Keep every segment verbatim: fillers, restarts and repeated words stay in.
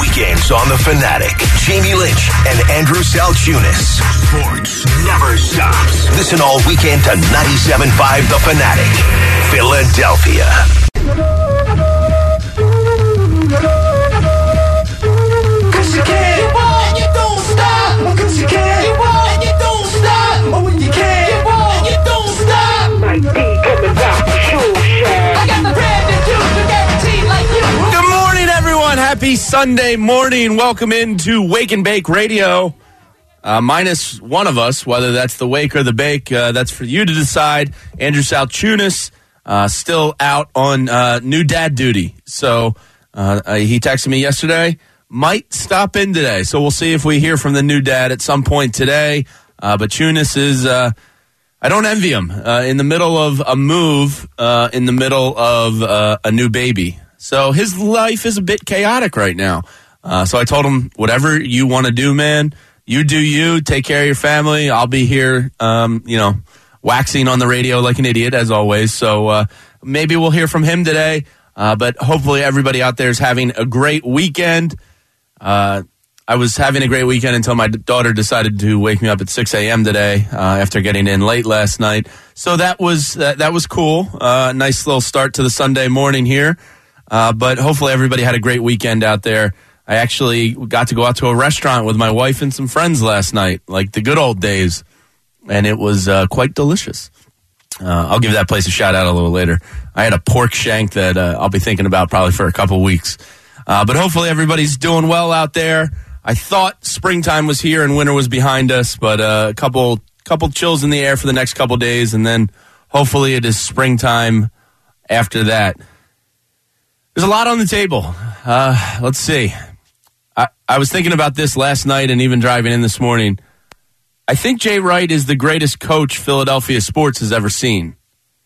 Weekends on The Fanatic. Jamie Lynch and Andrew Salchunas. Sports never stops. Listen all weekend to ninety-seven point five The Fanatic, Philadelphia. Cause you can, and you don't stop. Cause you can, and you don't stop. Oh, when you can, and you don't stop. My D coming out the shoe shine. I got the brand new juice, guaranteed like you. Good morning, everyone. Happy Sunday morning. Welcome into Wake and Bake Radio. Uh, minus one of us, whether that's the wake or the bake, uh, that's for you to decide. Andrew Salchunas, uh, still out on uh, new dad duty. So uh, uh, he texted me yesterday, might stop in today. So we'll see if we hear from the new dad at some point today. Uh, but Chunas is, uh, I don't envy him, uh, in the middle of a move, uh, in the middle of uh, a new baby. So his life is a bit chaotic right now. Uh, so I told him, whatever you want to do, man, you do you. Take care of your family. I'll be here, um, you know, waxing on the radio like an idiot, as always. So uh, maybe we'll hear from him today. Uh, but hopefully everybody out there is having a great weekend. Uh, I was having a great weekend until my daughter decided to wake me up at six a.m. today uh, after getting in late last night. So that was uh, that was cool. Uh, nice little start to the Sunday morning here. Uh, but hopefully everybody had a great weekend out there. I actually got to go out to a restaurant with my wife and some friends last night, like the good old days, and it was uh, quite delicious. Uh, I'll give that place a shout out a little later. I had a pork shank that uh, I'll be thinking about probably for a couple weeks. Uh, but hopefully everybody's doing well out there. I thought springtime was here and winter was behind us, but uh, a couple couple chills in the air for the next couple days, and then hopefully it is springtime after that. There's a lot on the table. Uh, let's see. I, I was thinking about this last night and even driving in this morning. I think Jay Wright is the greatest coach Philadelphia sports has ever seen.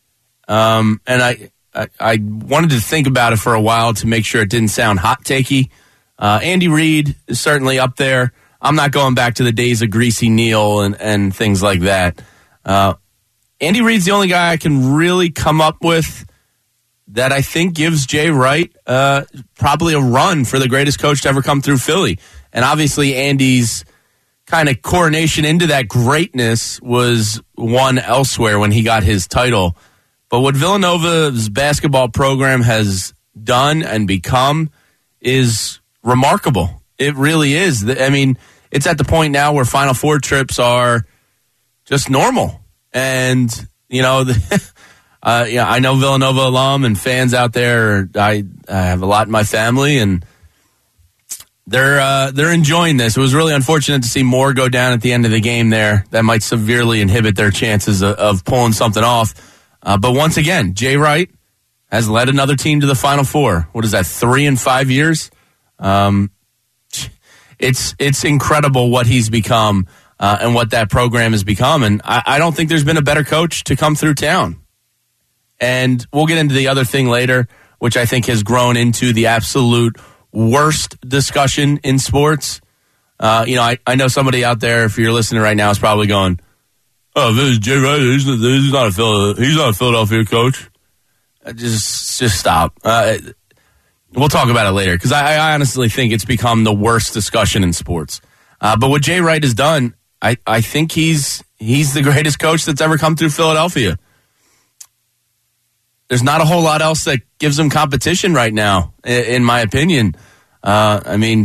Um, and I, I I wanted to think about it for a while to make sure it didn't sound hot-takey. Uh, Andy Reid is certainly up there. I'm not going back to the days of Greasy Neal and, and things like that. Uh, Andy Reid's the only guy I can really come up with that I think gives Jay Wright uh, probably a run for the greatest coach to ever come through Philly. And obviously Andy's kind of coronation into that greatness was won elsewhere when he got his title. But what Villanova's basketball program has done and become is remarkable. It really is. I mean, it's at the point now where Final Four trips are just normal. And, you know, the Uh, yeah, I know Villanova alum and fans out there. I, I have a lot in my family, and they're uh, they're enjoying this. It was really unfortunate to see Moore go down at the end of the game there. That might severely inhibit their chances of, of pulling something off. Uh, but once again, Jay Wright has led another team to the Final Four. What is that, three in five years? Um, it's it's incredible what he's become uh, and what that program has become. And I, I don't think there's been a better coach to come through town. And we'll get into the other thing later, which I think has grown into the absolute worst discussion in sports. Uh, you know, I, I know somebody out there, if you're listening right now, is probably going, "Oh, this is Jay Wright. He's, he's not a Philadelphia, he's not a Philadelphia coach." Just, just stop. Uh, we'll talk about it later because I, I honestly think it's become the worst discussion in sports. Uh, but what Jay Wright has done, I, I think he's he's the greatest coach that's ever come through Philadelphia. There's not a whole lot else that gives him competition right now, in my opinion. Uh, I mean,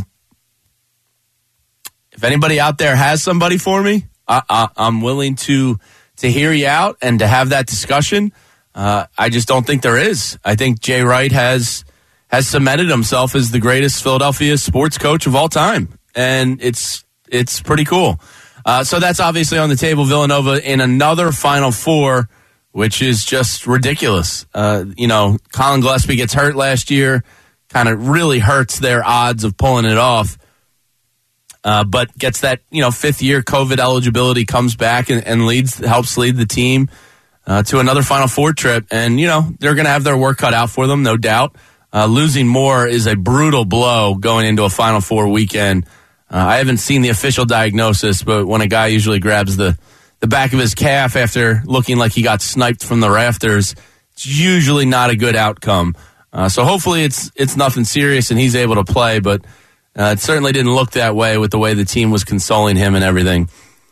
if anybody out there has somebody for me, I, I, I'm willing to to hear you out and to have that discussion. Uh, I just don't think there is. I think Jay Wright has has cemented himself as the greatest Philadelphia sports coach of all time, and it's it's pretty cool. Uh, so that's obviously on the table. Villanova in another Final Four, which is just ridiculous. Uh, you know, Colin Gillespie gets hurt last year, kind of really hurts their odds of pulling it off. Uh, but gets that, you know, fifth year COVID eligibility, comes back and, and leads, helps lead the team uh, to another Final Four trip. And, you know, they're going to have their work cut out for them, no doubt. Uh, losing Moore is a brutal blow going into a Final Four weekend. Uh, I haven't seen the official diagnosis, but when a guy usually grabs the the back of his calf after looking like he got sniped from the rafters, it's usually not a good outcome. Uh, so hopefully it's it's nothing serious and he's able to play. But Uh, it certainly didn't look that way with the way the team was consoling him and everything.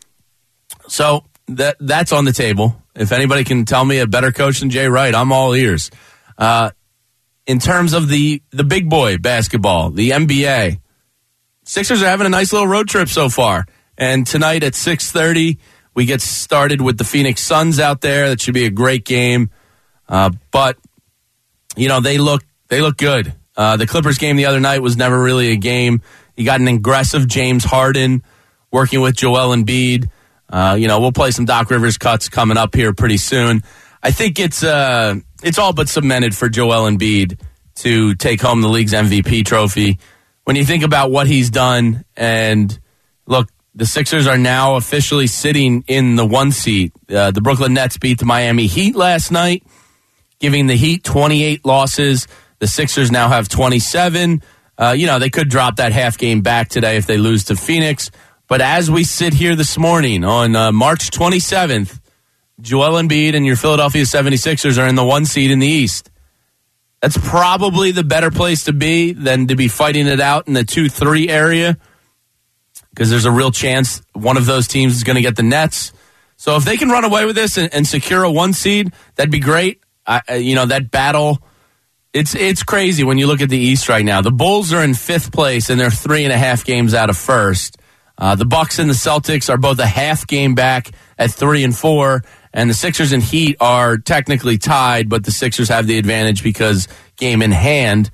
So that that's on the table. If anybody can tell me a better coach than Jay Wright, I'm all ears. Uh, in terms of the, the big boy basketball, the N B A, Sixers are having a nice little road trip so far. And tonight at six thirty, we get started with the Phoenix Suns out there. That should be a great game. Uh, but, you know, they look they look good. Uh, the Clippers game the other night was never really a game. You got an aggressive James Harden working with Joel Embiid. Uh, you know, we'll play some Doc Rivers cuts coming up here pretty soon. I think it's uh, it's all but cemented for Joel Embiid to take home the league's M V P trophy. When you think about what he's done, and look, the Sixers are now officially sitting in the one seat. Uh, the Brooklyn Nets beat the Miami Heat last night, giving the Heat twenty-eight losses. The Sixers now have twenty-seven. Uh, you know, they could drop that half game back today if they lose to Phoenix. But as we sit here this morning on uh, March twenty-seventh, Joel Embiid and your Philadelphia seventy-sixers are in the one seed in the East. That's probably the better place to be than to be fighting it out in the two three area, because there's a real chance one of those teams is going to get the Nets. So if they can run away with this and, and secure a one seed, that'd be great. I, you know, that battle, it's it's crazy when you look at the East right now. The Bulls are in fifth place, and they're three and a half games out of first. Uh, the Bucks and the Celtics are both a half game back at three and four, and the Sixers and Heat are technically tied, but the Sixers have the advantage because game in hand.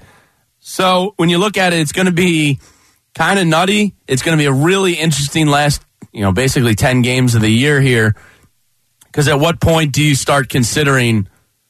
So when you look at it, it's going to be kind of nutty. It's going to be a really interesting last, you know, basically ten games of the year here, because at what point do you start considering,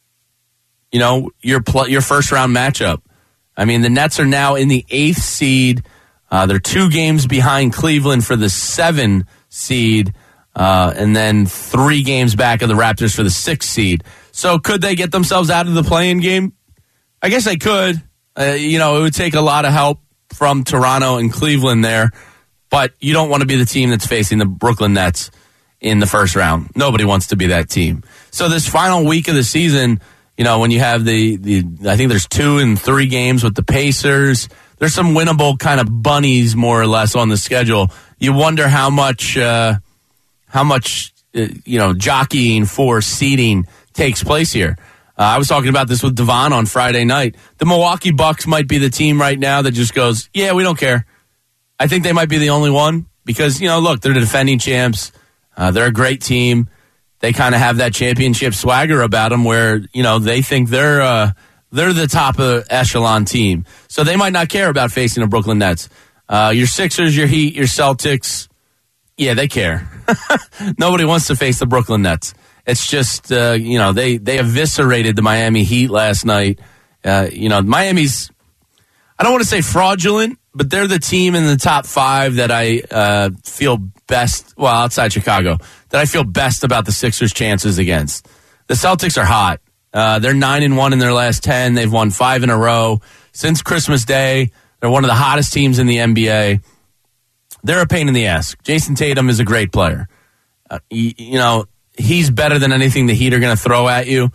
you know, your pl- your first round matchup? I mean, the Nets are now in the eighth seed. Uh, they're two games behind Cleveland for the seven seed, uh, and then three games back of the Raptors for the six seed. So could they get themselves out of the play-in game? I guess they could. Uh, you know, it would take a lot of help from Toronto and Cleveland there, but you don't want to be the team that's facing the Brooklyn Nets in the first round. Nobody wants to be that team. So this final week of the season, you know, when you have the, the I think there's two and three games with the Pacers, there's some winnable kind of bunnies more or less on the schedule. You wonder how much, uh, how much, uh, you know, jockeying for seeding takes place here. Uh, I was talking about this with Devon on Friday night. The Milwaukee Bucks might be the team right now that just goes, yeah, we don't care. I think they might be the only one because, you know, look, they're the defending champs. Uh, they're a great team. They kind of have that championship swagger about them where, you know, they think they're uh, they're the top of the echelon team. So they might not care about facing the Brooklyn Nets. Uh, your Sixers, your Heat, your Celtics, yeah, they care. Nobody wants to face the Brooklyn Nets. It's just, uh, you know, they, they eviscerated the Miami Heat last night. Uh, you know, Miami's, I don't want to say fraudulent, but they're the team in the top five that I uh, feel best, well, outside Chicago, that I feel best about the Sixers' chances against. The Celtics are hot. Uh, they're nine and one in their last ten. They've won five in a row since Christmas Day. They're one of the hottest teams in the N B A. They're a pain in the ass. Jason Tatum is a great player. Uh, you, you know, he's better than anything the Heat are going to throw at you.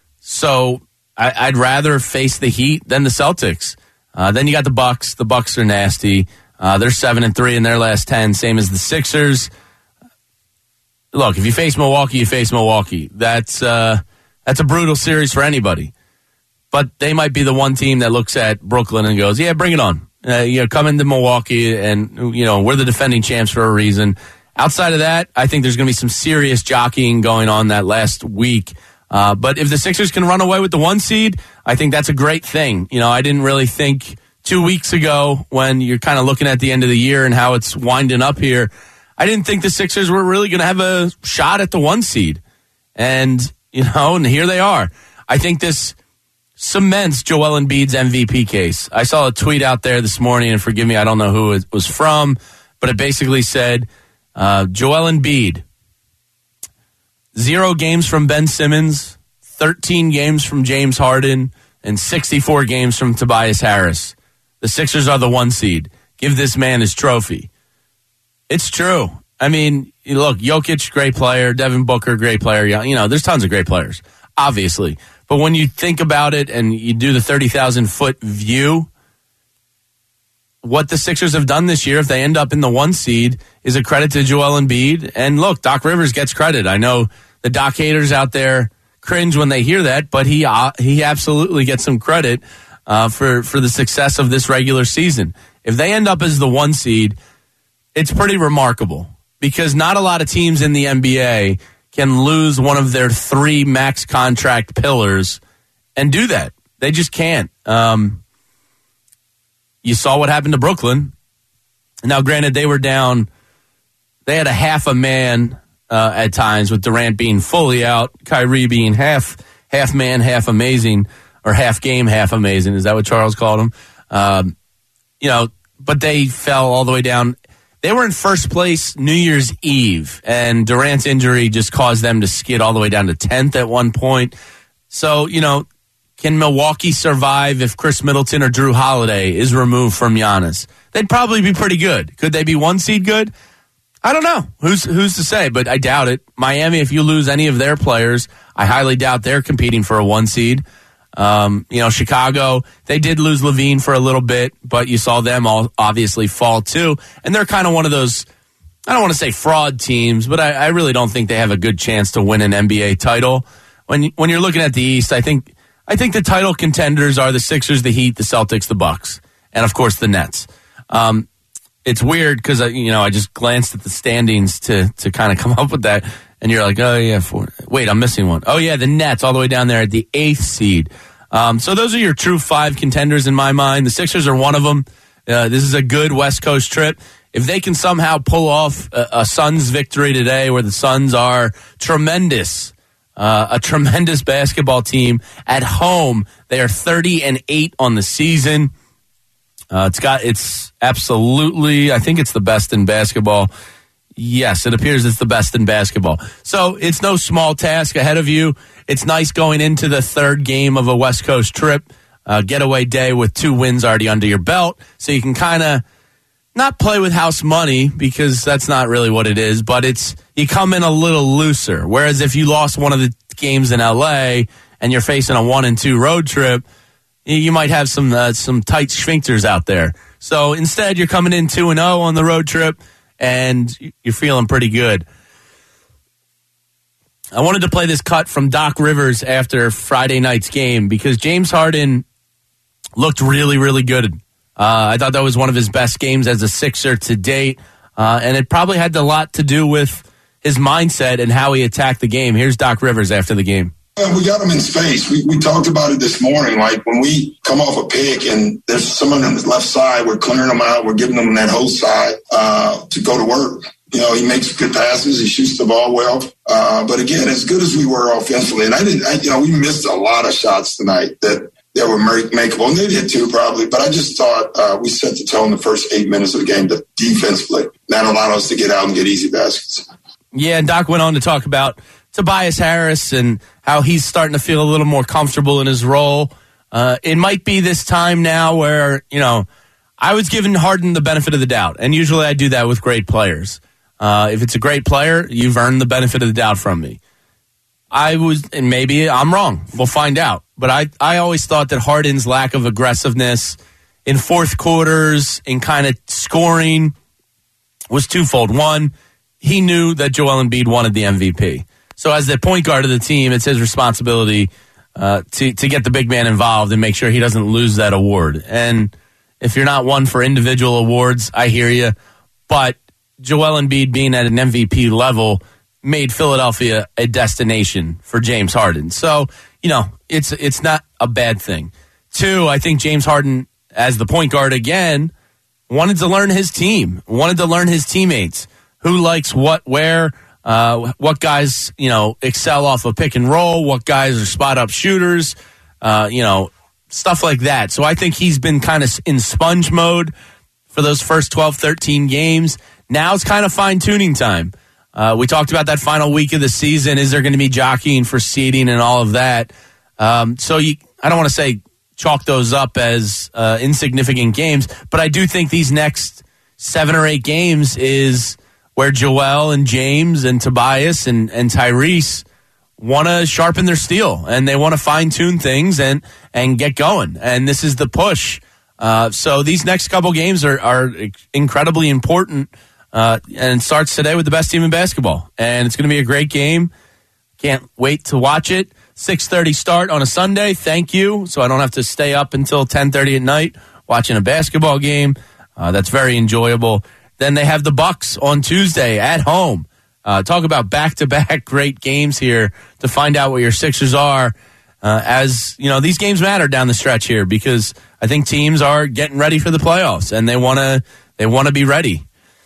So I, I'd rather face the Heat than the Celtics. Uh, then you got the Bucks. The Bucks are nasty. Uh, they're seven and three in their last ten, same as the Sixers. Look, if you face Milwaukee, you face Milwaukee. That's uh, that's a brutal series for anybody. But they might be the one team that looks at Brooklyn and goes, "Yeah, bring it on. Uh, you know, come into Milwaukee, and you know we're the defending champs for a reason." Outside of that, I think there's going to be some serious jockeying going on that last week. Uh, but if the Sixers can run away with the one seed, I think that's a great thing. You know, I didn't really think two weeks ago when you're kind of looking at the end of the year and how it's winding up here, I didn't think the Sixers were really going to have a shot at the one seed. And, you know, and here they are. I think this cements Joel Embiid's M V P case. I saw a tweet out there this morning, and forgive me, I don't know who it was from, but it basically said, uh, Joel Embiid, zero games from Ben Simmons, thirteen games from James Harden, and sixty-four games from Tobias Harris. The Sixers are the one seed. Give this man his trophy. It's true. I mean, look, Jokic, great player. Devin Booker, great player. You know, there's tons of great players, obviously. But when you think about it and you do the thirty thousand foot view, what the Sixers have done this year, if they end up in the one seed, is a credit to Joel Embiid. And look, Doc Rivers gets credit. I know the Doc haters out there cringe when they hear that, but he uh, he absolutely gets some credit uh, for, for the success of this regular season. If they end up as the one seed, it's pretty remarkable because not a lot of teams in the N B A can lose one of their three max contract pillars and do that. They just can't. Um, you saw what happened to Brooklyn. Now, granted, they were down. They had a half a man uh, at times with Durant being fully out, Kyrie being half half man, half amazing, or half game, half amazing. Is that what Charles called him? Um, you know, but they fell all the way down. They were in first place New Year's Eve, and Durant's injury just caused them to skid all the way down to tenth at one point. So, you know, can Milwaukee survive if Chris Middleton or Drew Holiday is removed from Giannis? They'd probably be pretty good. Could they be one seed good? I don't know. Who's who's to say? But I doubt it. Miami, if you lose any of their players, I highly doubt they're competing for a one seed. Um, you know, Chicago, they did lose Levine for a little bit, but you saw them all obviously fall too. And they're kind of one of those, I don't want to say fraud teams, but I, I really don't think they have a good chance to win an N B A title. When when you're looking at the East, I think I think the title contenders are the Sixers, the Heat, the Celtics, the Bucks, and of course the Nets. Um, it's weird because you know I just glanced at the standings to to kind of come up with that, and you're like, oh yeah, four. Wait, I'm missing one. Oh yeah, the Nets all the way down there at the eighth seed. Um, so those are your true five contenders in my mind. The Sixers are one of them. Uh, this is a good West Coast trip. If they can somehow pull off a, a Suns victory today, where the Suns are tremendous. Uh, a tremendous basketball team at home. They are thirty and eight on the season. Uh, it's got, it's absolutely, I think it's the best in basketball. Yes, it appears it's the best in basketball. So it's no small task ahead of you. It's nice going into the third game of a West Coast trip, uh, getaway day with two wins already under your belt. So you can kind of not play with house money because that's not really what it is, but it's, you come in a little looser. Whereas if you lost one of the games in L A and you're facing a one and two road trip, you might have some uh, some tight sphincters out there. So instead, you're coming in two and zero on the road trip, and you're feeling pretty good. I wanted to play this cut from Doc Rivers after Friday night's game because James Harden looked really, really good. Uh, I thought that was one of his best games as a Sixer to date, uh, and it probably had a lot to do with his mindset and how he attacked the game. Here's Doc Rivers after the game. We got them in space. We we talked about it this morning. Like when we come off a pick and there's someone on the left side, we're clearing them out. We're giving them that whole side uh, to go to work. You know, he makes good passes. He shoots the ball well. Uh, but again, as good as we were offensively, and I didn't, I, you know, we missed a lot of shots tonight that that were makeable, and they did too probably. But I just thought uh, we set the tone the first eight minutes of the game defensively. That allowed us to get out and get easy baskets. Yeah, and Doc went on to talk about Tobias Harris and how he's starting to feel a little more comfortable in his role. Uh, it might be this time now where, you know, I was giving Harden the benefit of the doubt, and usually I do that with great players. Uh, if it's a great player, you've earned the benefit of the doubt from me. I was, and maybe I'm wrong. We'll find out. But I, I always thought that Harden's lack of aggressiveness in fourth quarters, in kind of scoring, was twofold. One, he knew that Joel Embiid wanted the M V P. So as the point guard of the team, it's his responsibility uh, to, to get the big man involved and make sure he doesn't lose that award. And if you're not one for individual awards, I hear you. But Joel Embiid being at an M V P level made Philadelphia a destination for James Harden. So, you know, it's it's not a bad thing. Two, I think James Harden, as the point guard again, wanted to learn his team, wanted to learn his teammates, who likes what, where, uh, what guys, you know, excel off of pick and roll, what guys are spot-up shooters, uh, you know, stuff like that. So I think he's been kind of in sponge mode for those first twelve, thirteen games. Now it's kind of fine-tuning time. Uh, we talked about that final week of the season. Is there going to be jockeying for seeding and all of that? Um, so you, I don't want to say chalk those up as uh, insignificant games, but I do think these next seven or eight games is where Joel and James and Tobias and, and Tyrese want to sharpen their steel, and they want to fine-tune things and, and get going. And this is the push Uh, so these next couple games are, are incredibly important, uh, and it starts today with the best team in basketball. And it's going to be a great game. Can't wait to watch it. six thirty start on a Sunday. Thank you. So I don't have to stay up until ten thirty at night watching a basketball game. Uh, that's very enjoyable. Then they have the Bucks on Tuesday at home. Uh, talk about back-to-back great games here to find out what your Sixers are. Uh, as, you know, these games matter down the stretch here because I think teams are getting ready for the playoffs and they want to they want to be ready.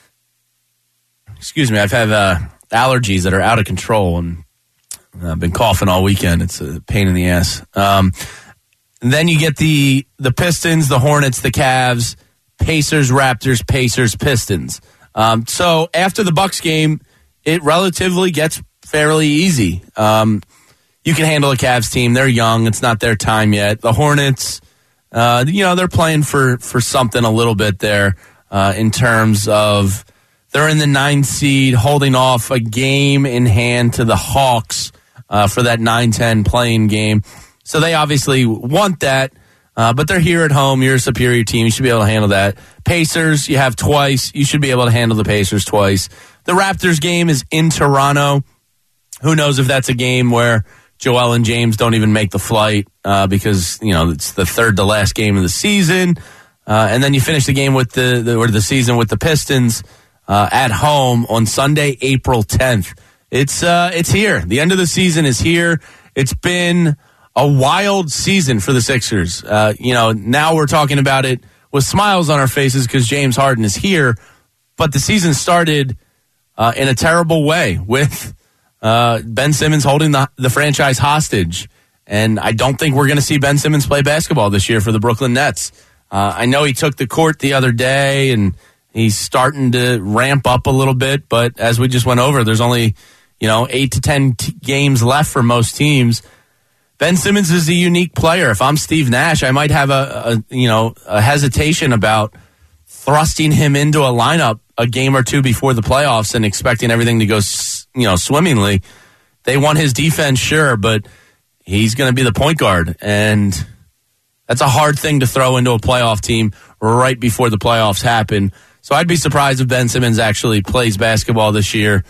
Excuse me, I've had uh, allergies that are out of control and I've been coughing all weekend. It's a pain in the ass. Um, and then you get the the Pistons, the Hornets, the Cavs, Pacers, Raptors, Pacers, Pistons. Um, so after the Bucks game, it relatively gets fairly easy. Um, you can handle a Cavs team. They're young. It's not their time yet. The Hornets, uh, you know, they're playing for, for something a little bit there uh, in terms of they're in the ninth seed, holding off a game in hand to the Hawks uh, for that nine ten playing game. So they obviously want that, uh, but they're here at home. You're a superior team. You should be able to handle that. Pacers, you have twice. You should be able to handle the Pacers twice. The Raptors game is in Toronto. Who knows if that's a game where Joel and James don't even make the flight uh, because, you know, it's the third to last game of the season. Uh, and then you finish the game with the, the or the season with the Pistons uh, at home on Sunday, April tenth. It's uh, it's here. The end of the season is here. It's been a wild season for the Sixers. Uh, you know, now we're talking about it with smiles on our faces because James Harden is here. But the season started uh, in a terrible way with uh, Ben Simmons holding the, the franchise hostage. And I don't think we're going to see Ben Simmons play basketball this year for the Brooklyn Nets. Uh, I know he took the court the other day, and he's starting to ramp up a little bit. But as we just went over, there's only, you know, eight to ten t- games left for most teams. Ben Simmons is a unique player. If I'm Steve Nash, I might have a, a you know a hesitation about thrusting him into a lineup a game or two before the playoffs and expecting everything to go, you know, swimmingly. They want his defense, sure, but he's going to be the point guard, and that's a hard thing to throw into a playoff team right before the playoffs happen. So I'd be surprised if Ben Simmons actually plays basketball this year.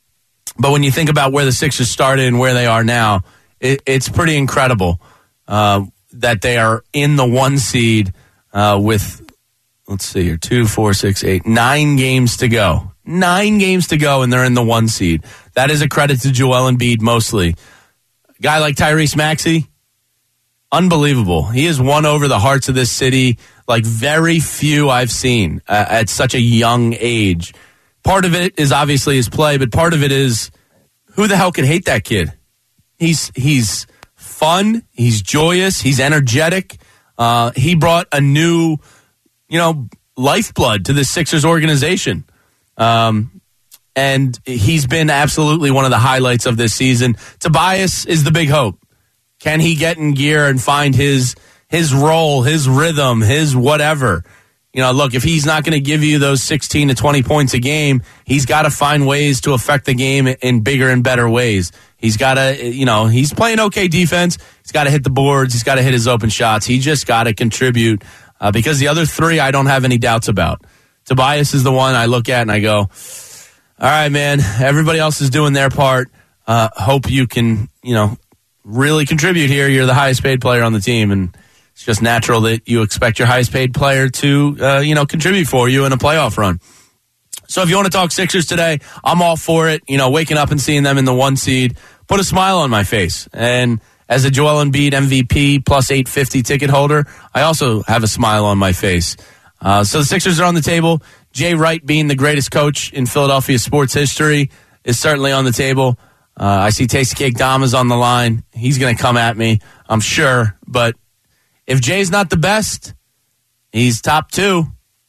But when you think about where the Sixers started and where they are now, it, it's pretty incredible uh, that they are in the one seed uh, with, let's see here, two, four, six, eight, nine games to go. Nine games to go, and they're in the one seed. That is a credit to Joel Embiid mostly. A guy like Tyrese Maxey, unbelievable. He has won over the hearts of this city like very few I've seen uh, at such a young age. Part of it is obviously his play, but part of it is who the hell could hate that kid? He's he's fun. He's joyous. He's energetic. Uh, he brought a new, you know, lifeblood to the Sixers organization. Um, and he's been absolutely one of the highlights of this season. Tobias is the big hope. Can he get in gear and find his his role, his rhythm, his whatever? You know, look, if he's not going to give you those sixteen to twenty points a game, he's got to find ways to affect the game in bigger and better ways. He's got to, you know, he's playing okay defense. He's got to hit the boards. He's got to hit his open shots. He just got to contribute uh, because the other three I don't have any doubts about. Tobias is the one I look at and I go, all right, man, everybody else is doing their part. Uh, hope you can, you know, really contribute here. You're the highest paid player on the team, and it's just natural that you expect your highest paid player to, uh, you know, contribute for you in a playoff run. So if you want to talk Sixers today, I'm all for it. You know, waking up and seeing them in the one seed, put a smile on my face. And as a Joel Embiid M V P plus eight fifty ticket holder, I also have a smile on my face. Uh, so the Sixers are on the table. Jay Wright being the greatest coach in Philadelphia sports history is certainly on the table. Uh, I see Tasty Cake Dom is on the line. He's going to come at me, I'm sure. But if Jay's not the best, he's top two.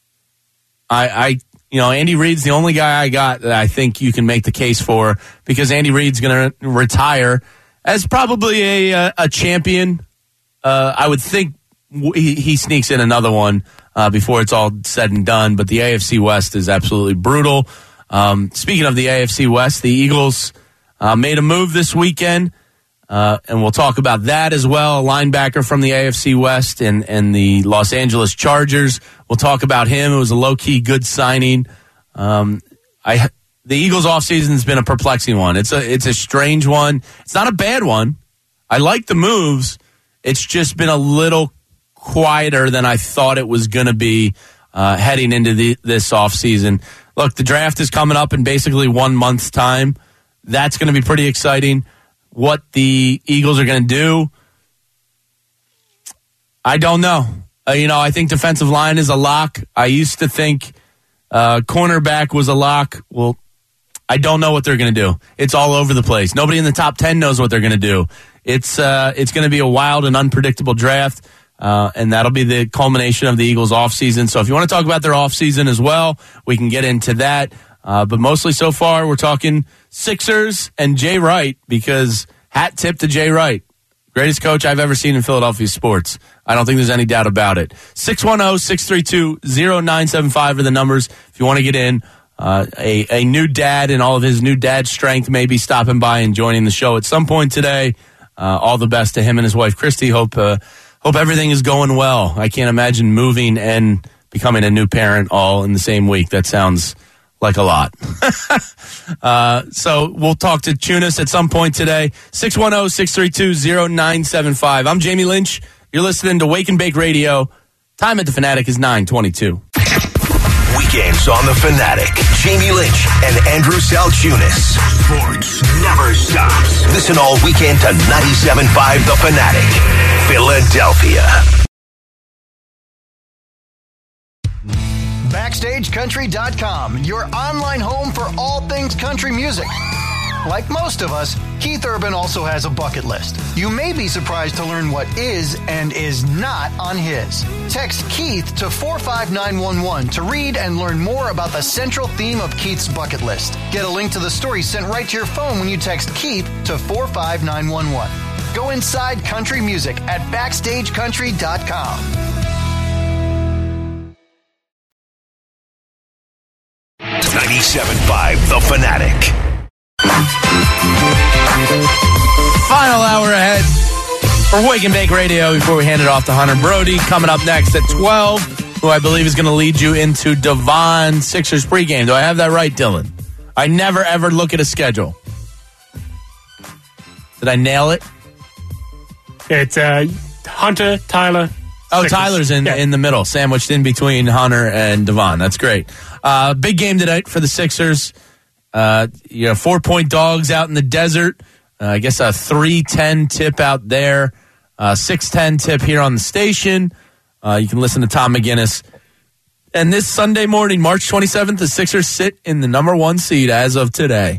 I, I, you know, Andy Reid's the only guy I got that I think you can make the case for, because Andy Reid's going to retire as probably a a champion. Uh, I would think he, he sneaks in another one uh, before it's all said and done. But the A F C West is absolutely brutal. Um, speaking of the A F C West, the Eagles uh, made a move this weekend. Uh, and we'll talk about that as well. A linebacker from the A F C West and, and the Los Angeles Chargers. We'll talk about him. It was a low-key good signing. Um, I the Eagles' offseason has been a perplexing one. It's a it's a strange one. It's not a bad one. I like the moves. It's just been a little quieter than I thought it was going to be uh, heading into the, this offseason. Look, the draft is coming up in basically one month's time. That's going to be pretty exciting. What the Eagles are going to do, I don't know. Uh, you know, I think defensive line is a lock. I used to think uh, cornerback was a lock. Well, I don't know what they're going to do. It's all over the place. Nobody in the top ten knows what they're going to do. It's uh, it's going to be a wild and unpredictable draft, uh, and that'll be the culmination of the Eagles' offseason. So if you want to talk about their offseason as well, we can get into that. Uh, but mostly so far, we're talking Sixers and Jay Wright, because hat tip to Jay Wright. Greatest coach I've ever seen in Philadelphia sports. I don't think there's any doubt about it. six one zero, six three two, zero nine seven five are the numbers if you want to get in. Uh, a, a new dad and all of his new dad strength may be stopping by and joining the show at some point today. Uh, all the best to him and his wife, Christy. Hope, uh, hope everything is going well. I can't imagine moving and becoming a new parent all in the same week. That sounds like a lot. uh, so we'll talk to Chunas at some point today. six one zero, six three two, zero nine seven five. I'm Jamie Lynch. You're listening to Wake and Bake Radio. Time at the Fanatic is nine twenty-two. Weekends on the Fanatic. Jamie Lynch and Andrew Salchunas. Sports never stops. Listen all weekend to ninety-seven point five The Fanatic, Philadelphia. Backstage Country dot com, your online home for all things country music. Like most of us, Keith Urban also has a bucket list. You may be surprised to learn what is and is not on his. Text Keith to four five nine one one to read and learn more about the central theme of Keith's bucket list. Get a link to the story sent right to your phone when you text Keith to four five nine one one. Go inside country music at Backstage Country dot com. ninety-seven point five The Fanatic. Final hour ahead for Wake and Bake Radio before we hand it off to Hunter Brody. Coming up next at twelve, who I believe is going to lead you into Devon Sixers pregame. Do I have that right, Dylan? I never, ever look at a schedule. Did I nail it? It's uh, Hunter, Tyler. Oh, Sixers. Tyler's in, yeah. in the middle, sandwiched in between Hunter and Devon. That's great. Uh, big game tonight for the Sixers. Uh, you know, four-point dogs out in the desert. Uh, I guess a three ten tip out there. Uh, six ten tip here on the station. Uh, you can listen to Tom McGinnis. And this Sunday morning, March twenty-seventh, the Sixers sit in the number one seed as of today.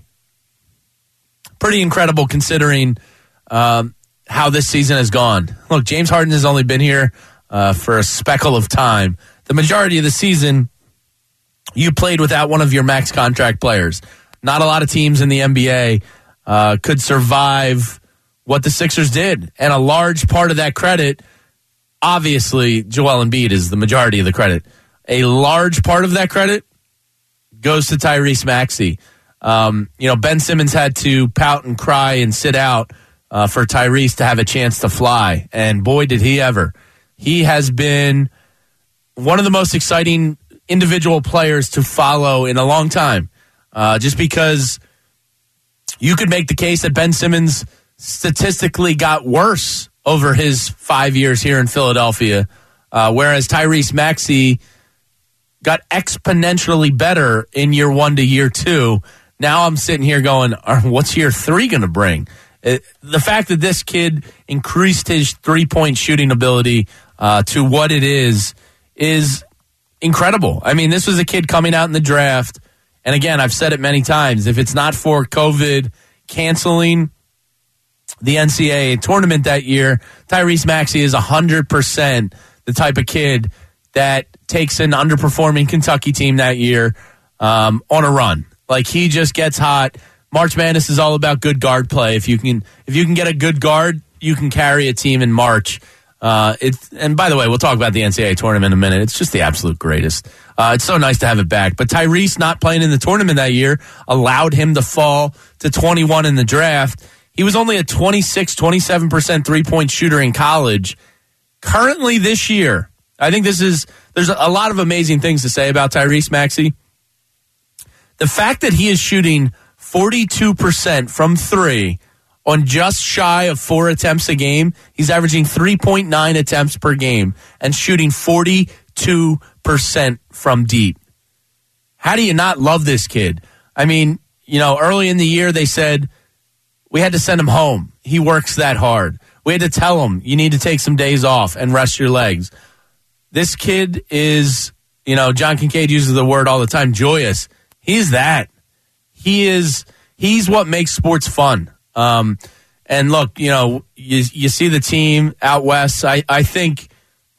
Pretty incredible considering um, how this season has gone. Look, James Harden has only been here uh, for a speckle of time. The majority of the season, you played without one of your max contract players. Not a lot of teams in the N B A uh, could survive what the Sixers did. And a large part of that credit, obviously, Joel Embiid is the majority of the credit. A large part of that credit goes to Tyrese Maxey. Um, you know, Ben Simmons had to pout and cry and sit out uh, for Tyrese to have a chance to fly. And boy, did he ever. He has been one of the most exciting individual players to follow in a long time. Uh, just because you could make the case that Ben Simmons statistically got worse over his five years here in Philadelphia, uh, whereas Tyrese Maxey got exponentially better in year one to year two. Now I'm sitting here going, what's year three going to bring? It, the fact that this kid increased his three-point shooting ability uh, to what it is, is incredible. I mean, this was a kid coming out in the draft. And again, I've said it many times, if it's not for COVID canceling the N C double A tournament that year, Tyrese Maxey is one hundred percent the type of kid that takes an underperforming Kentucky team that year um, on a run. Like, he just gets hot. March Madness is all about good guard play. If you can, if you can get a good guard, you can carry a team in March. Uh, it's, and by the way, we'll talk about the N C double A tournament in a minute. It's just the absolute greatest. Uh, it's so nice to have it back. But Tyrese not playing in the tournament that year allowed him to fall to twenty-one in the draft. He was only a twenty-six, twenty-seven percent three-point shooter in college. Currently this year, I think this is, there's a lot of amazing things to say about Tyrese Maxey. The fact that he is shooting forty-two percent from three on just shy of four attempts a game, he's averaging three point nine attempts per game and shooting forty-two percent from deep. How do you not love this kid? I mean, you know, early in the year they said we had to send him home. He works that hard. We had to tell him you need to take some days off and rest your legs. This kid is, you know, John Kincaid uses the word all the time, joyous. He's that. He is, he's what makes sports fun. Um, and look, you know, you, you see the team out west. I, I think,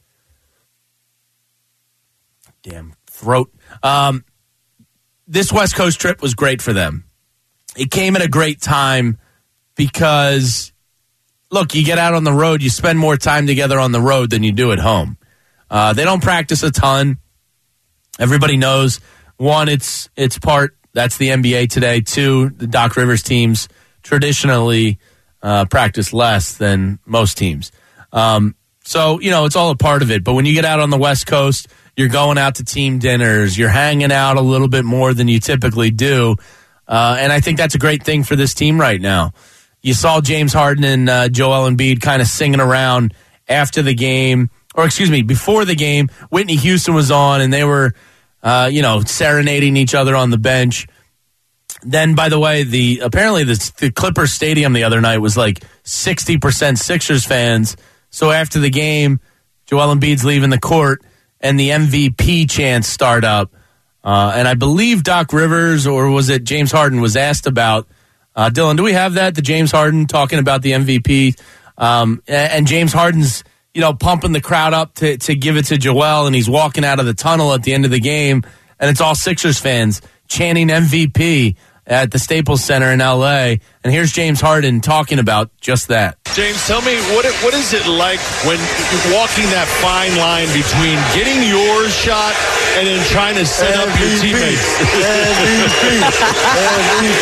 damn throat. Um, this West Coast trip was great for them. It came at a great time because, look, you get out on the road, you spend more time together on the road than you do at home. Uh, they don't practice a ton. Everybody knows, one, it's it's part, that's the N B A today. Two, the Doc Rivers teams traditionally uh, practice less than most teams. Um, so, you know, it's all a part of it. But when you get out on the West Coast, you're going out to team dinners, you're hanging out a little bit more than you typically do. Uh, and I think that's a great thing for this team right now. You saw James Harden and uh, Joel Embiid kind of singing around after the game, or excuse me, before the game. Whitney Houston was on, and they were, uh, you know, serenading each other on the bench. Then, by the way, the apparently the, the Clippers Stadium the other night was like sixty percent Sixers fans. So after the game, Joel Embiid's leaving the court, and the M V P chants start up. Uh, and I believe Doc Rivers, or was it James Harden, was asked about. Uh, Dylan, do we have that? The James Harden talking about the M V P. Um, and James Harden's, you know, pumping the crowd up to, to give it to Joel, and he's walking out of the tunnel at the end of the game, and it's all Sixers fans chanting M V P at the Staples Center in L A. And here's James Harden talking about just that. James, tell me, what it, what is it like when you're walking that fine line between getting your shot and then trying to set up your teammates? M V P. M V P.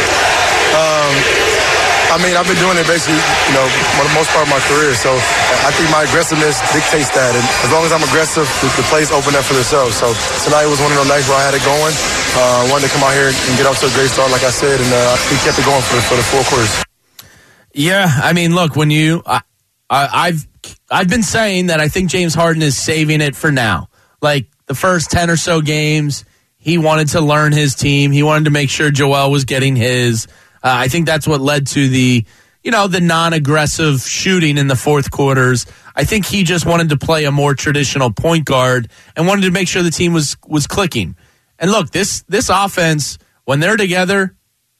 Um, I mean, I've been doing it basically, you know, for the most part of my career. So I think my aggressiveness dictates that. And as long as I'm aggressive, the, the plays open up for themselves. So tonight was one of those nights where I had it going. I uh, wanted to come out here and get off to a great start, like I said, and uh, we kept it going for the, for the four quarters. Yeah, I mean, look, when you, I, I, I've, I've been saying that I think James Harden is saving it for now. Like the first ten or so games, he wanted to learn his team. He wanted to make sure Joel was getting his. Uh, I think that's what led to the, you know, the non-aggressive shooting in the fourth quarters. I think he just wanted to play a more traditional point guard and wanted to make sure the team was was clicking. And look, this this offense, when they're together,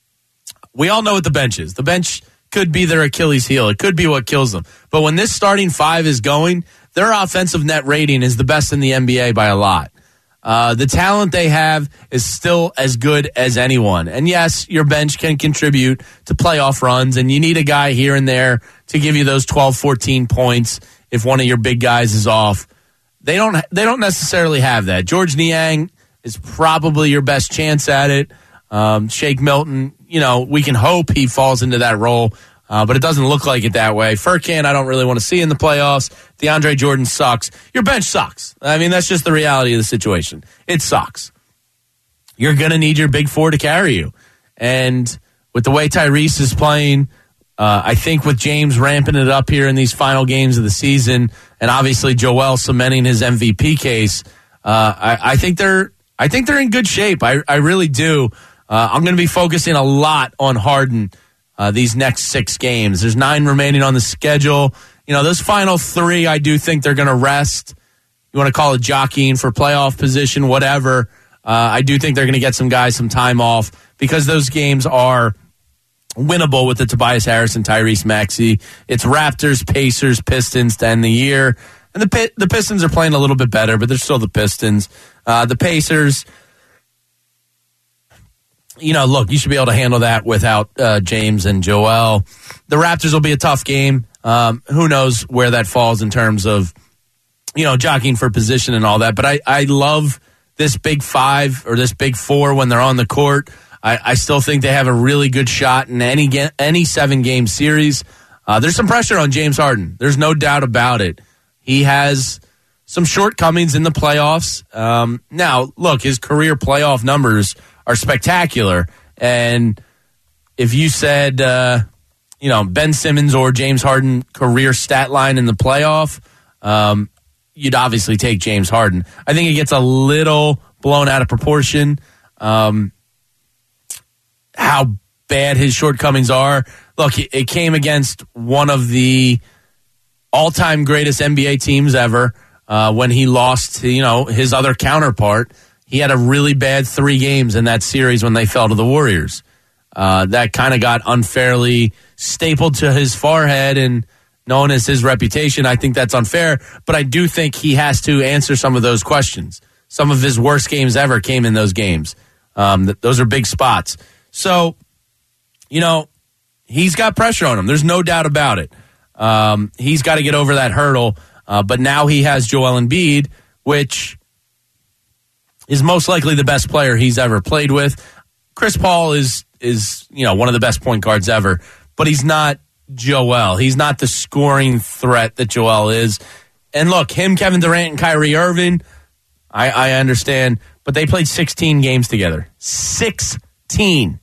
we all know what the bench is. The bench could be their Achilles heel. It could be what kills them. But when this starting five is going, their offensive net rating is the best in the N B A by a lot. Uh, the talent they have is still as good as anyone. And yes, your bench can contribute to playoff runs, and you need a guy here and there to give you those twelve, fourteen points if one of your big guys is off. They don't they don't necessarily have that. George Niang is probably your best chance at it. Um, Shake Milton, you know, we can hope he falls into that role, uh, but it doesn't look like it that way. Furkan, I don't really want to see in the playoffs. DeAndre Jordan sucks. Your bench sucks. I mean, that's just the reality of the situation. It sucks. You're going to need your big four to carry you. And with the way Tyrese is playing, uh, I think with James ramping it up here in these final games of the season, and obviously Joel cementing his M V P case, uh, I, I think they're I think they're in good shape. I, I really do. Uh, I'm going to be focusing a lot on Harden uh, these next six games. There's nine remaining on the schedule. You know, those final three, I do think they're going to rest. You want to call it jockeying for playoff position, whatever. Uh, I do think they're going to get some guys some time off because those games are winnable with the Tobias Harris and Tyrese Maxey. It's Raptors, Pacers, Pistons to end the year. And the the Pistons are playing a little bit better, but they're still the Pistons. Uh, the Pacers, you know, look, you should be able to handle that without uh, James and Joel. The Raptors will be a tough game. Um, who knows where that falls in terms of, you know, jockeying for position and all that. But I, I love this big five or this big four when they're on the court. I, I still think they have a really good shot in any ga- any seven-game series. Uh, there's some pressure on James Harden. There's no doubt about it. He has some shortcomings in the playoffs. Um, now, look, his career playoff numbers are spectacular. And if you said, uh, you know, Ben Simmons or James Harden career stat line in the playoff, um, you'd obviously take James Harden. I think it gets a little blown out of proportion. Um, how bad his shortcomings are. Look, it came against one of the all-time greatest N B A teams ever uh, when he lost to, you know, his other counterpart. He had a really bad three games in that series when they fell to the Warriors. Uh, that kind of got unfairly stapled to his forehead and known as his reputation. I think that's unfair, but I do think he has to answer some of those questions. Some of his worst games ever came in those games. Um, th- those are big spots. So, you know, he's got pressure on him. There's no doubt about it. Um, he's got to get over that hurdle. Uh, but now he has Joel Embiid, which is most likely the best player he's ever played with. Chris Paul is, is you know, one of the best point guards ever, but he's not Joel. He's not the scoring threat that Joel is. And look, him, Kevin Durant, and Kyrie Irving, I, I understand, but they played sixteen games together. sixteen.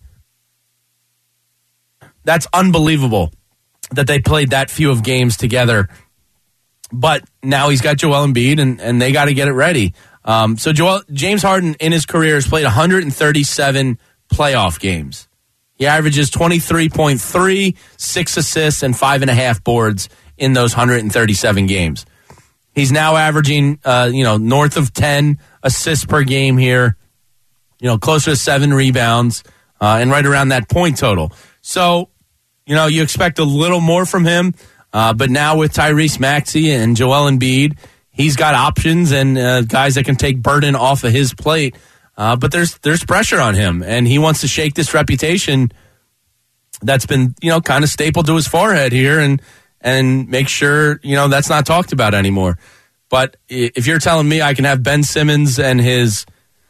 That's unbelievable that they played that few of games together. But now he's got Joel Embiid, and, and they got to get it ready. Um, so Joel, James Harden in his career has played one hundred thirty-seven playoff games. He averages twenty-three point three, six assists, and five and a half boards in those one hundred thirty-seven games. He's now averaging, uh, you know, north of ten assists per game here, you know, closer to seven rebounds, uh, and right around that point total. So, you know, you expect a little more from him, uh, but now with Tyrese Maxey and Joel Embiid, he's got options and uh, guys that can take burden off of his plate. Uh, but there's there's pressure on him, and he wants to shake this reputation that's been, you know, kind of stapled to his forehead here, and and make sure, you know, that's not talked about anymore. But if you're telling me I can have Ben Simmons and his,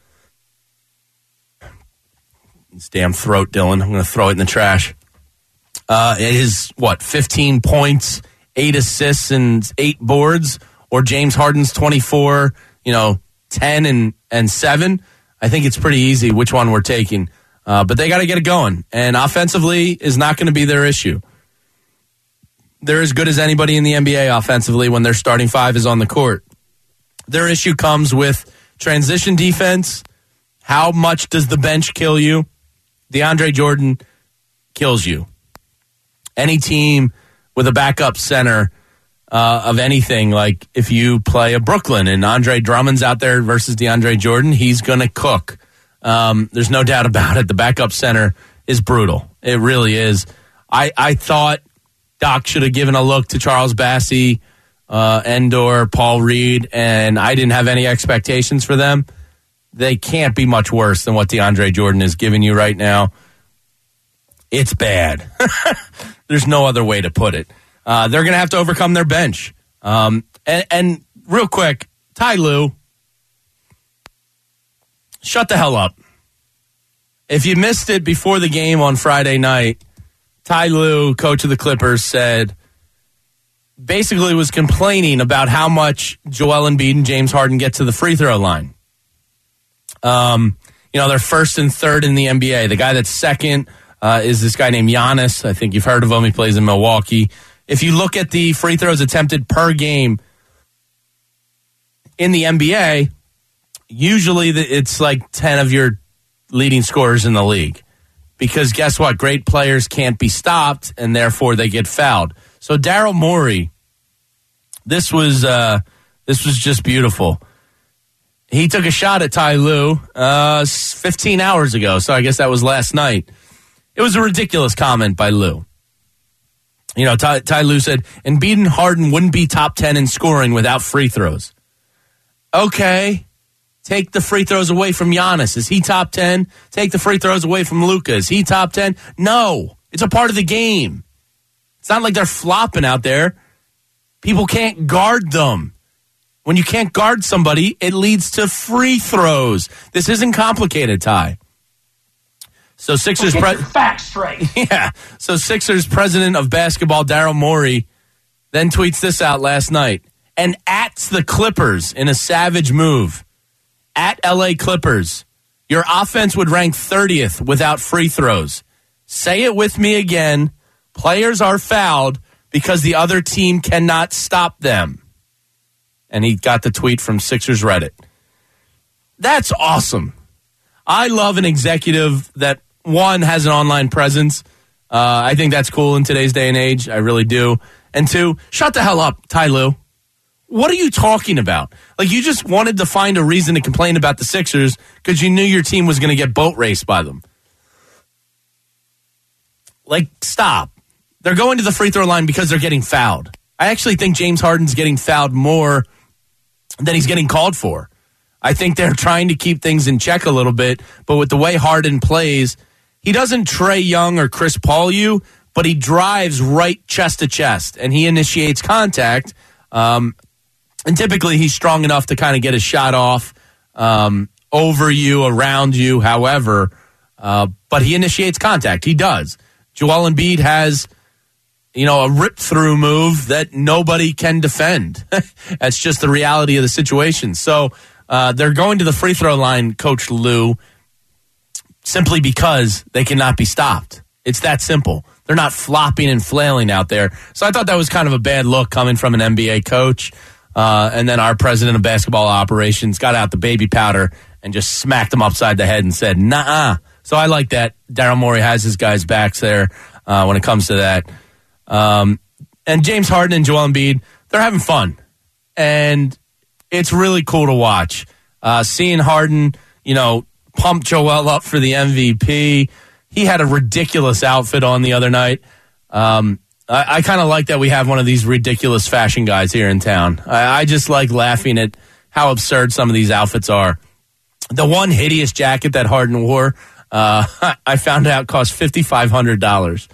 his damn throat, Dylan, I'm going to throw it in the trash. Uh, his, what, fifteen points, eight assists, and eight boards, or James Harden's twenty-four, you know, ten and, and seven, I think it's pretty easy which one we're taking. Uh, but they got to get it going. And offensively is not going to be their issue. They're as good as anybody in the N B A offensively when their starting five is on the court. Their issue comes with transition defense. How much does the bench kill you? DeAndre Jordan kills you. Any team with a backup center uh, of anything, like if you play a Brooklyn and Andre Drummond's out there versus DeAndre Jordan, he's going to cook. Um, there's no doubt about it. The backup center is brutal. It really is. I, I thought Doc should have given a look to Charles Bassey, uh, Endor, Paul Reed, and I didn't have any expectations for them. They can't be much worse than what DeAndre Jordan is giving you right now. It's bad. There's no other way to put it. Uh, they're going to have to overcome their bench. Um, and, and real quick, Ty Lue, shut the hell up. If you missed it before the game on Friday night, Ty Lue, coach of the Clippers, said, basically was complaining about how much Joel Embiid and James Harden get to the free throw line. Um, you know, they're first and third in the N B A. The guy that's second uh, is this guy named Giannis. I think you've heard of him. He plays in Milwaukee. If you look at the free throws attempted per game in the N B A, usually it's like ten of your leading scorers in the league. Because guess what? Great players can't be stopped, and therefore they get fouled. So Daryl Morey, this was uh, this was just beautiful. He took a shot at Ty Lue uh, fifteen hours ago, so I guess that was last night. It was a ridiculous comment by Lue. You know, Ty, Ty Lue said, Embiid and Harden wouldn't be top ten in scoring without free throws. Okay. Take the free throws away from Giannis. Is he top ten? Take the free throws away from Luka. Is he top ten? No. It's a part of the game. It's not like they're flopping out there. People can't guard them. When you can't guard somebody, it leads to free throws. This isn't complicated, Ty. So Sixers Get pre- your facts straight. Yeah. So Sixers president of basketball Daryl Morey then tweets this out last night and ats the Clippers in a savage move. At L A Clippers, your offense would rank thirtieth without free throws. Say it with me again. Players are fouled because the other team cannot stop them. And he got the tweet from Sixers Reddit. That's awesome. I love an executive that, one, has an online presence. Uh, I think that's cool in today's day and age. I really do. And two, shut the hell up, Ty Lue. What are you talking about? Like, you just wanted to find a reason to complain about the Sixers because you knew your team was going to get boat raced by them. Like, stop. They're going to the free throw line because they're getting fouled. I actually think James Harden's getting fouled more than he's getting called for. I think they're trying to keep things in check a little bit, but with the way Harden plays, he doesn't Trae Young or Chris Paul you, but he drives right chest to chest, and he initiates contact. Um, and typically he's strong enough to kind of get a shot off um, over you, around you, however. Uh, but he initiates contact. He does. Joel Embiid has, you know, a rip-through move that nobody can defend. That's just the reality of the situation. So uh, they're going to the free throw line, Coach Lue, simply because they cannot be stopped. It's that simple. They're not flopping and flailing out there. So I thought that was kind of a bad look coming from an N B A coach. Uh, and then our president of basketball operations got out the baby powder and just smacked him upside the head and said, nah. So I like that. Daryl Morey has his guys' backs there uh, when it comes to that. Um, and James Harden and Joel Embiid, they're having fun. And it's really cool to watch. Uh, seeing Harden, you know, pump Joel up for the M V P. He had a ridiculous outfit on the other night. Um, I, I kind of like that we have one of these ridiculous fashion guys here in town. I, I just like laughing at how absurd some of these outfits are. The one hideous jacket that Harden wore, uh, I found out cost five thousand five hundred dollars.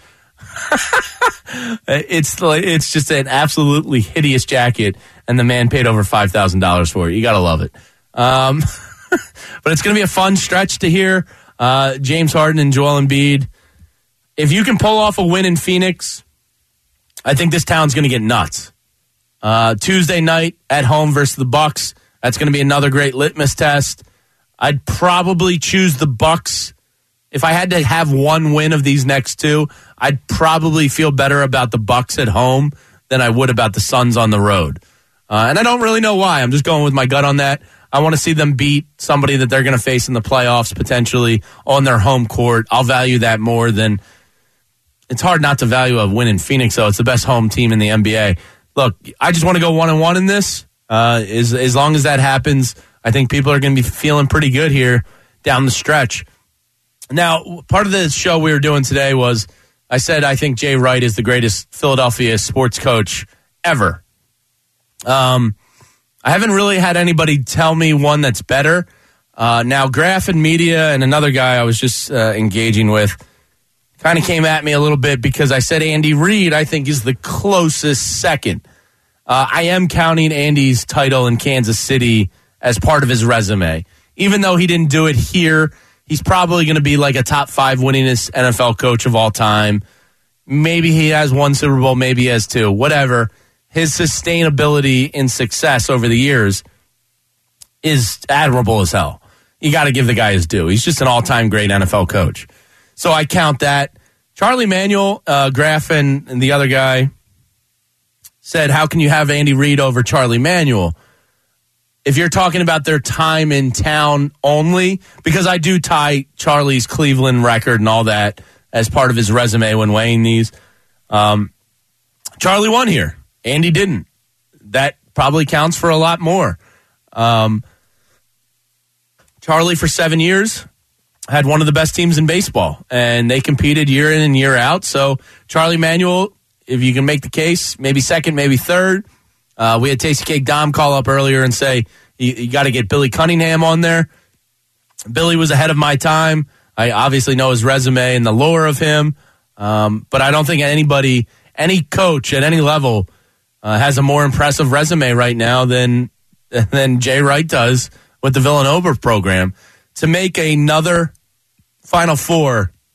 it's it's just an absolutely hideous jacket, and the man paid over five thousand dollars for it. You got to love it. Um, but it's going to be a fun stretch to hear uh, James Harden and Joel Embiid. If you can pull off a win in Phoenix, I think this town's going to get nuts. Uh, Tuesday night at home versus the Bucks. That's going to be another great litmus test. I'd probably choose the Bucks. If I had to have one win of these next two, I'd probably feel better about the Bucks at home than I would about the Suns on the road. Uh, and I don't really know why. I'm just going with my gut on that. I want to see them beat somebody that they're going to face in the playoffs potentially on their home court. I'll value that more than... It's hard not to value a win in Phoenix, though. It's the best home team in the N B A. Look, I just want to go one and one in this. Uh, as, as long as that happens, I think people are going to be feeling pretty good here down the stretch. Now, part of the show we were doing today was, I said I think Jay Wright is the greatest Philadelphia sports coach ever. Um, I haven't really had anybody tell me one that's better. Uh, now, Graph and Media and another guy I was just uh, engaging with kind of came at me a little bit because I said Andy Reid, I think, is the closest second. Uh, I am counting Andy's title in Kansas City as part of his resume. Even though he didn't do it here, he's probably going to be like a top five winningest N F L coach of all time. Maybe he has one Super Bowl, maybe he has two, whatever. His sustainability in success over the years is admirable as hell. You got to give the guy his due. He's just an all-time great N F L coach. So I count that. Charlie Manuel, uh, Graf, and, and the other guy said, how can you have Andy Reid over Charlie Manuel? If you're talking about their time in town only, because I do tie Charlie's Cleveland record and all that as part of his resume when weighing these. Um, Charlie won here. Andy didn't. That probably counts for a lot more. Um, Charlie, for seven years, had one of the best teams in baseball, and they competed year in and year out. So Charlie Manuel, if you can make the case, maybe second, maybe third. Uh, we had Tasty Cake Dom call up earlier and say, you, you got to get Billy Cunningham on there. Billy was ahead of my time. I obviously know his resume and the lore of him, um, but I don't think anybody, any coach at any level uh, has a more impressive resume right now than, than Jay Wright does with the Villanova program. To make another Final Four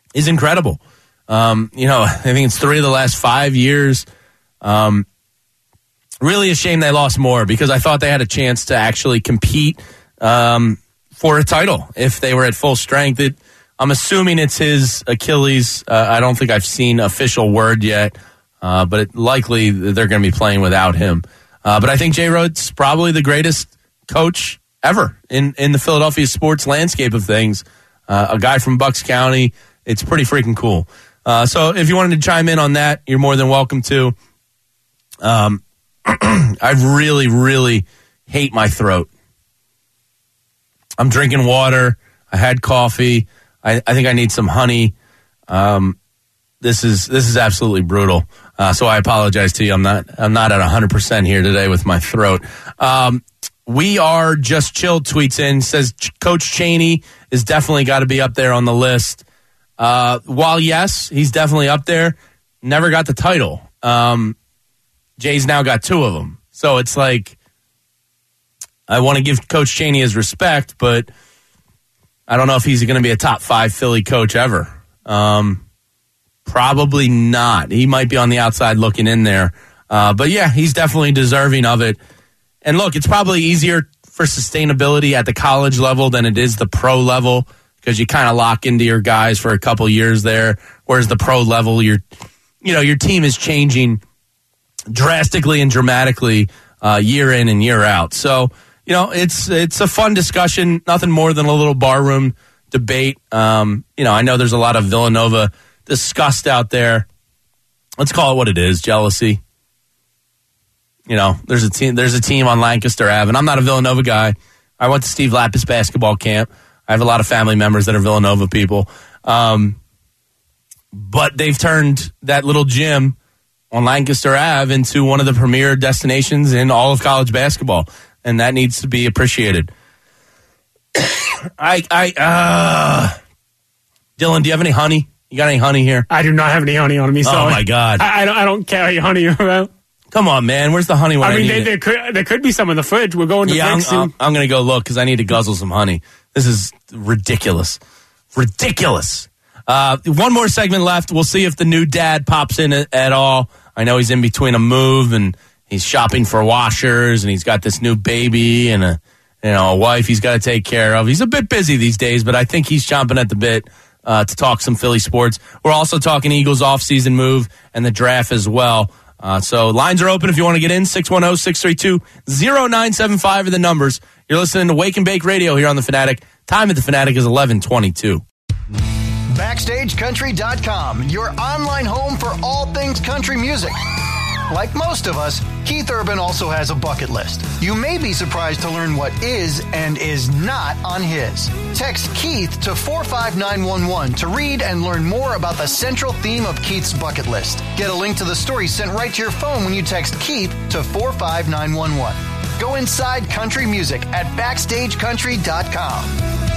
is incredible. Um, you know, I think it's three of the last five years. Um, really a shame they lost more because I thought they had a chance to actually compete um, for a title if they were at full strength. It, I'm assuming it's his Achilles. Uh, I don't think I've seen official word yet, uh, but it, likely they're going to be playing without him. Uh, but I think Jay Rhodes probably the greatest coach ever in, in the Philadelphia sports landscape of things. Uh, a guy from Bucks County. It's pretty freaking cool. Uh, so if you wanted to chime in on that, you're more than welcome to. Um, I really, really hate my throat. I'm drinking water. I had coffee. I, I think I need some honey. Um, this is this is absolutely brutal. Uh, so I apologize to you. I'm not I'm not at one hundred percent here today with my throat. Um, we are just chilled. Tweets in says Coach Chaney is definitely got to be up there on the list. Uh, while, yes, he's definitely up there, never got the title. Um, Jay's now got two of them. So it's like, I want to give Coach Chaney his respect, but I don't know if he's going to be a top five Philly coach ever. Um, probably not. He might be on the outside looking in there. Uh, but, yeah, he's definitely deserving of it. And, look, it's probably easier for sustainability at the college level than it is the pro level, because you kind of lock into your guys for a couple years there, whereas the pro level, your, you know, your team is changing drastically and dramatically uh, year in and year out. So, you know, it's it's a fun discussion, nothing more than a little barroom debate. Um, you know, I know there's a lot of Villanova disgust out there. Let's call it what it is, jealousy. You know, there's a team there's a team on Lancaster Avenue, and I'm not a Villanova guy. I went to Steve Lapis basketball camp. I have a lot of family members that are Villanova people. Um, but they've turned that little gym on Lancaster Avenue into one of the premier destinations in all of college basketball, and that needs to be appreciated. I, I, uh, Dylan, do you have any honey? You got any honey here? I do not have any honey on me. So oh, my God. I, I, don't, I don't carry honey around. Come on, man. Where's the honey when I, I mean, need they, it? there could there could be some in the fridge. We're going to yeah, fix I'm, I'm, I'm going to go look because I need to guzzle some honey. This is ridiculous. Ridiculous. Uh, one more segment left. We'll see if the new dad pops in at, at all. I know he's in between a move and he's shopping for washers and he's got this new baby and a you know a wife he's got to take care of. He's a bit busy these days, but I think he's chomping at the bit uh, to talk some Philly sports. We're also talking Eagles offseason move and the draft as well. Uh, so lines are open if you want to get in. six one zero, six three two, zero nine seven five are the numbers. You're listening to Wake and Bake Radio here on The Fanatic. Time at The Fanatic is eleven twenty-two. Backstage Country dot com, your online home for all things country music. Like most of us, Keith Urban also has a bucket list. You may be surprised to learn what is and is not on his. Text Keith to four five nine one one to read and learn more about the central theme of Keith's bucket list. Get a link to the story sent right to your phone when you text Keith to four five nine one one. Go inside country music at Backstage Country dot com.